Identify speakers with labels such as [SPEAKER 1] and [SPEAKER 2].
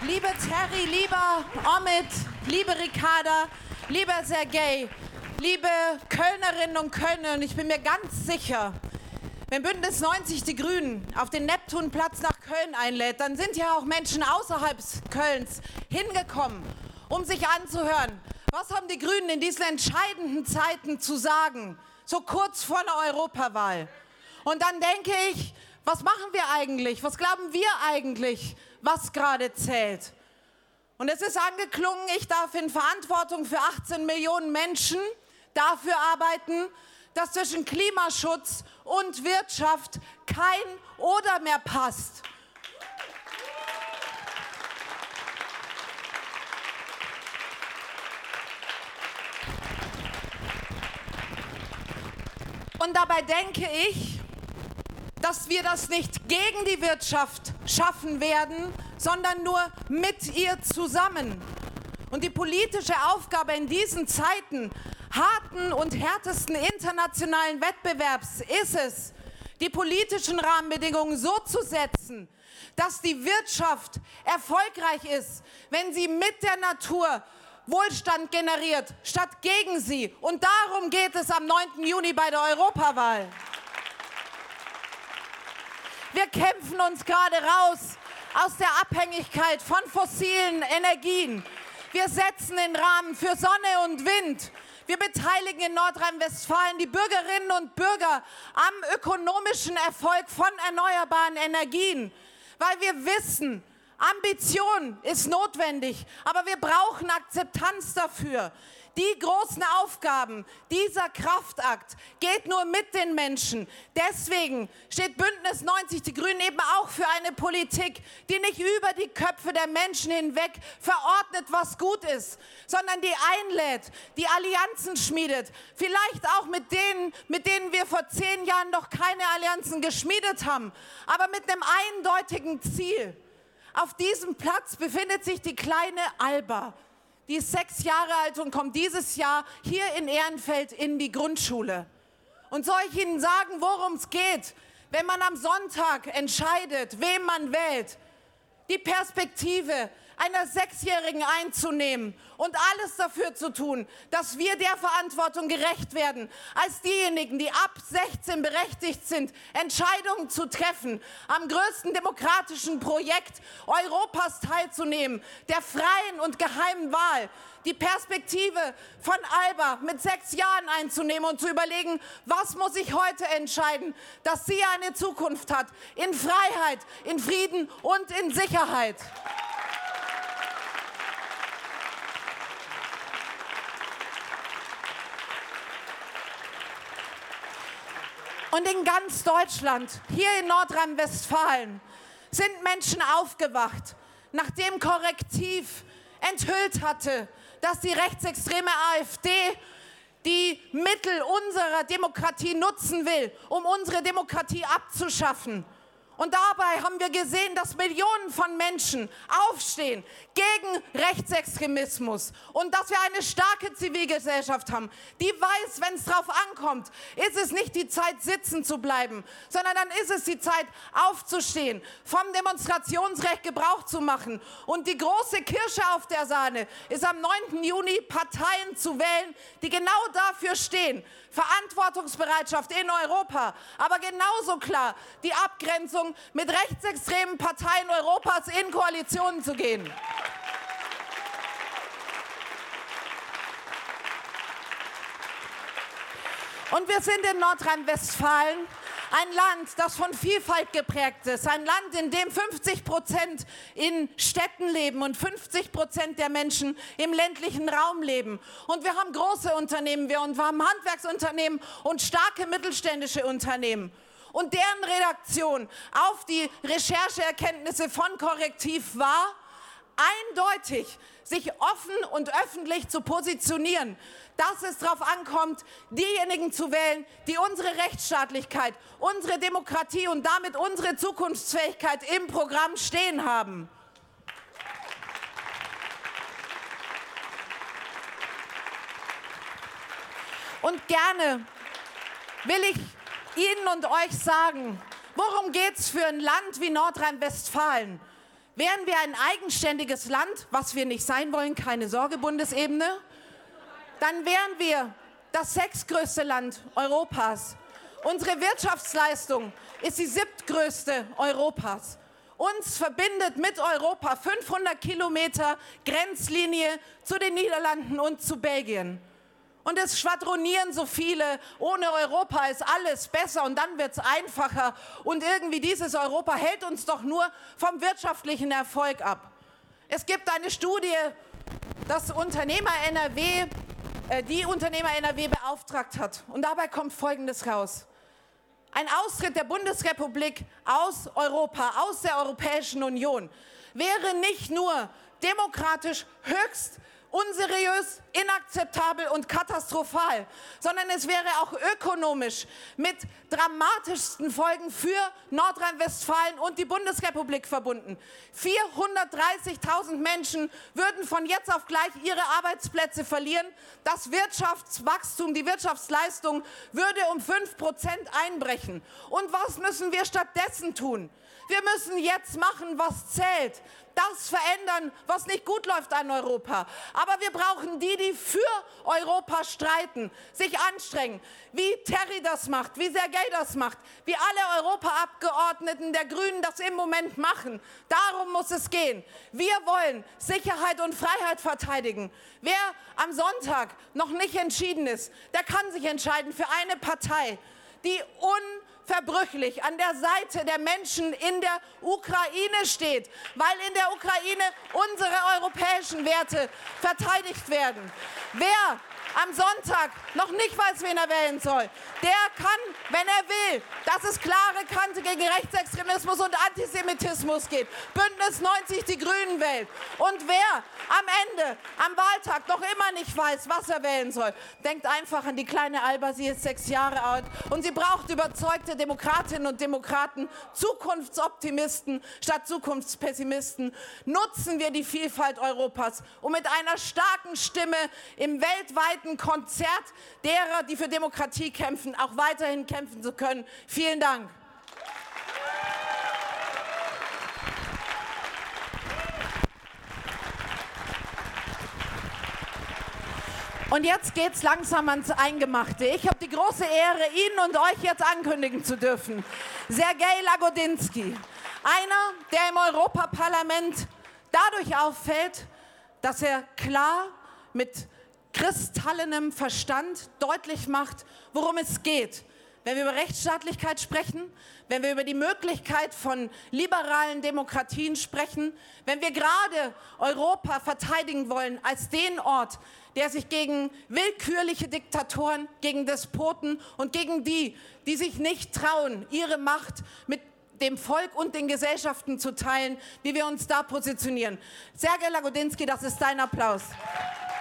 [SPEAKER 1] Liebe Terry, lieber Omid, liebe Ricarda, lieber Sergej, liebe Kölnerinnen und Kölner, und ich bin mir ganz sicher, wenn Bündnis 90 die Grünen auf den Neptunplatz nach Köln einlädt, dann sind ja auch Menschen außerhalb Kölns hingekommen, um sich anzuhören. Was haben die Grünen in diesen entscheidenden Zeiten zu sagen, so kurz vor der Europawahl? Und dann denke ich, was machen wir eigentlich? Was glauben wir eigentlich, was gerade zählt? Und es ist angeklungen, ich darf in Verantwortung für 18 Millionen Menschen dafür arbeiten, dass zwischen Klimaschutz und Wirtschaft kein Oder mehr passt. Und dabei denke ich, dass wir das nicht gegen die Wirtschaft schaffen werden, sondern nur mit ihr zusammen. Und die politische Aufgabe in diesen Zeiten harten und härtesten internationalen Wettbewerbs ist es, die politischen Rahmenbedingungen so zu setzen, dass die Wirtschaft erfolgreich ist, wenn sie mit der Natur Wohlstand generiert, statt gegen sie. Und darum geht es am 9. Juni bei der Europawahl. Wir kämpfen uns gerade raus aus der Abhängigkeit von fossilen Energien. Wir setzen den Rahmen für Sonne und Wind. Wir beteiligen in Nordrhein-Westfalen die Bürgerinnen und Bürger am ökonomischen Erfolg von erneuerbaren Energien, weil wir wissen, Ambition ist notwendig, aber wir brauchen Akzeptanz dafür. Die großen Aufgaben, dieser Kraftakt geht nur mit den Menschen. Deswegen steht Bündnis 90 Die Grünen eben auch für eine Politik, die nicht über die Köpfe der Menschen hinweg verordnet, was gut ist, sondern die einlädt, die Allianzen schmiedet. Vielleicht auch mit denen wir vor 10 Jahren noch keine Allianzen geschmiedet haben, aber mit einem eindeutigen Ziel. Auf diesem Platz befindet sich die kleine Alba. Die ist 6 Jahre alt und kommt dieses Jahr hier in Ehrenfeld in die Grundschule. Und soll ich Ihnen sagen, worum es geht, wenn man am Sonntag entscheidet, wem man wählt? Die Perspektive einer 6-Jährigen einzunehmen und alles dafür zu tun, dass wir der Verantwortung gerecht werden, als diejenigen, die ab 16 berechtigt sind, Entscheidungen zu treffen, am größten demokratischen Projekt Europas teilzunehmen, der freien und geheimen Wahl, die Perspektive von Alba mit 6 Jahren einzunehmen und zu überlegen, was muss ich heute entscheiden, dass sie eine Zukunft hat, in Freiheit, in Frieden und in Sicherheit. Und in ganz Deutschland, hier in Nordrhein-Westfalen, sind Menschen aufgewacht, nachdem Korrektiv enthüllt hatte, dass die rechtsextreme AfD die Mittel unserer Demokratie nutzen will, um unsere Demokratie abzuschaffen. Und dabei haben wir gesehen, dass Millionen von Menschen aufstehen gegen Rechtsextremismus und dass wir eine starke Zivilgesellschaft haben, die weiß, wenn es drauf ankommt, ist es nicht die Zeit, sitzen zu bleiben, sondern dann ist es die Zeit, aufzustehen, vom Demonstrationsrecht Gebrauch zu machen. Und die große Kirsche auf der Sahne ist am 9. Juni Parteien zu wählen, die genau dafür stehen. Verantwortungsbereitschaft in Europa, aber genauso klar die Abgrenzung mit rechtsextremen Parteien Europas in Koalitionen zu gehen. Und wir sind in Nordrhein-Westfalen ein Land, das von Vielfalt geprägt ist. Ein Land, in dem 50% in Städten leben und 50% der Menschen im ländlichen Raum leben. Und wir haben große Unternehmen, wir haben Handwerksunternehmen und starke mittelständische Unternehmen. Und deren Reaktion auf die Rechercheerkenntnisse von Korrektiv war, eindeutig sich offen und öffentlich zu positionieren, dass es darauf ankommt, diejenigen zu wählen, die unsere Rechtsstaatlichkeit, unsere Demokratie und damit unsere Zukunftsfähigkeit im Programm stehen haben. Und gerne will ich Ihnen und euch sagen, worum geht es für ein Land wie Nordrhein-Westfalen? Wären wir ein eigenständiges Land, was wir nicht sein wollen, keine Sorge, Bundesebene, dann wären wir das 6. Land Europas. Unsere Wirtschaftsleistung ist die 7. Europas. Uns verbindet mit Europa 500 Kilometer Grenzlinie zu den Niederlanden und zu Belgien. Und es schwadronieren so viele, ohne Europa ist alles besser und dann wird es einfacher. Und irgendwie dieses Europa hält uns doch nur vom wirtschaftlichen Erfolg ab. Es gibt eine Studie, das die Unternehmer NRW beauftragt hat. Und dabei kommt Folgendes raus. Ein Austritt der Bundesrepublik aus Europa, aus der Europäischen Union, wäre nicht nur demokratisch höchst unseriös, inakzeptabel und katastrophal, sondern es wäre auch ökonomisch mit dramatischsten Folgen für Nordrhein-Westfalen und die Bundesrepublik verbunden. 430.000 Menschen würden von jetzt auf gleich ihre Arbeitsplätze verlieren. Das Wirtschaftswachstum, die Wirtschaftsleistung würde um 5% einbrechen. Und was müssen wir stattdessen tun? Wir müssen jetzt machen, was zählt. Das verändern, was nicht gut läuft an Europa. Aber wir brauchen die für Europa streiten, sich anstrengen, wie Terry das macht, wie Sergej das macht, wie alle Europaabgeordneten der Grünen das im Moment machen. Darum muss es gehen. Wir wollen Sicherheit und Freiheit verteidigen. Wer am Sonntag noch nicht entschieden ist, der kann sich entscheiden für eine Partei, die unverbrüchlich an der Seite der Menschen in der Ukraine steht, weil in der Ukraine unsere europäischen Werte verteidigt werden. Wer am Sonntag noch nicht weiß, wen er wählen soll, der kann, wenn er will, dass es klare Kante gegen Rechtsextremismus und Antisemitismus geht, Bündnis 90 die Grünen wählt. Und wer am Ende, am Wahltag noch immer nicht weiß, was er wählen soll, denkt einfach an die kleine Alba, sie ist 6 Jahre alt und sie braucht überzeugte Demokratinnen und Demokraten, Zukunftsoptimisten statt Zukunftspessimisten. Nutzen wir die Vielfalt Europas, um mit einer starken Stimme im weltweiten Konzert derer, die für Demokratie kämpfen, auch weiterhin kämpfen zu können. Vielen Dank. Und jetzt geht's langsam ans Eingemachte. Ich habe die große Ehre, Ihnen und euch jetzt ankündigen zu dürfen. Sergej Lagodinsky, einer, der im Europaparlament dadurch auffällt, dass er klar mit kristallenem Verstand deutlich macht, worum es geht. Wenn wir über Rechtsstaatlichkeit sprechen, wenn wir über die Möglichkeit von liberalen Demokratien sprechen, wenn wir gerade Europa verteidigen wollen als den Ort, der sich gegen willkürliche Diktatoren, gegen Despoten und gegen die sich nicht trauen, ihre Macht mit dem Volk und den Gesellschaften zu teilen, wie wir uns da positionieren. Sergej Lagodinsky, das ist dein Applaus.